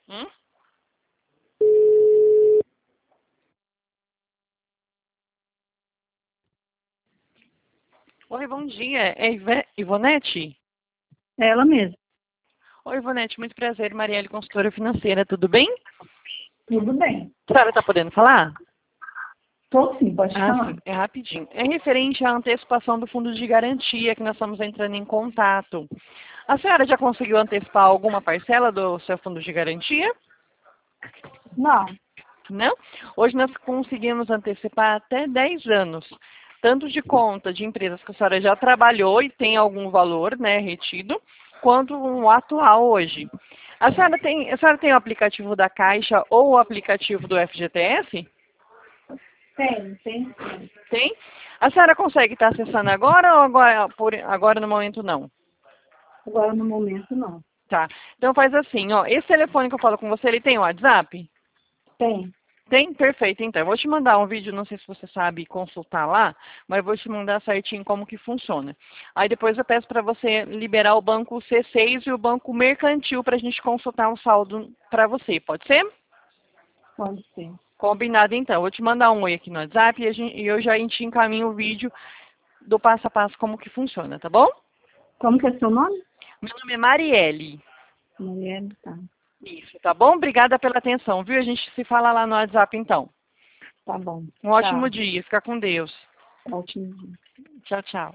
Hum? Oi, bom dia. É Ivonete? É ela mesma. Oi, Ivonete, muito prazer. Marielle, consultora financeira, tudo bem? Tudo bem. A senhora está podendo falar? Tô sim, pode falar. Sim, é rapidinho. É referente à antecipação do fundo de garantia que nós estamos entrando em contato. A senhora já conseguiu antecipar alguma parcela do seu fundo de garantia? Não. Não? Hoje nós conseguimos antecipar até 10 anos, tanto de conta de empresas que a senhora já trabalhou e tem algum valor, né, retido, quanto o atual hoje. A senhora tem o aplicativo da Caixa ou o aplicativo do FGTS? Tem sim. Tem? A senhora consegue estar acessando agora ou agora no momento não? Agora no momento não. Tá. Então faz assim, ó. Esse telefone que eu falo com você, ele tem WhatsApp? Tem. Tem? Perfeito, então. Eu vou te mandar um vídeo, não sei se você sabe consultar lá, mas eu vou te mandar certinho como que funciona. Aí depois eu peço para você liberar o banco C6 e o banco mercantil para a gente consultar um saldo para você, pode ser? Pode ser. Combinado então. Eu vou te mandar um oi aqui no WhatsApp e eu já te encaminho o vídeo do passo a passo como que funciona, tá bom? Como que é seu nome? Meu nome é Marielle. Mulher, tá. Isso, tá bom? Obrigada pela atenção, viu? A gente se fala lá no WhatsApp então. Tá bom. Um ótimo Tchau. dia. Fica com Deus. Ótimo dia. Tchau, tchau.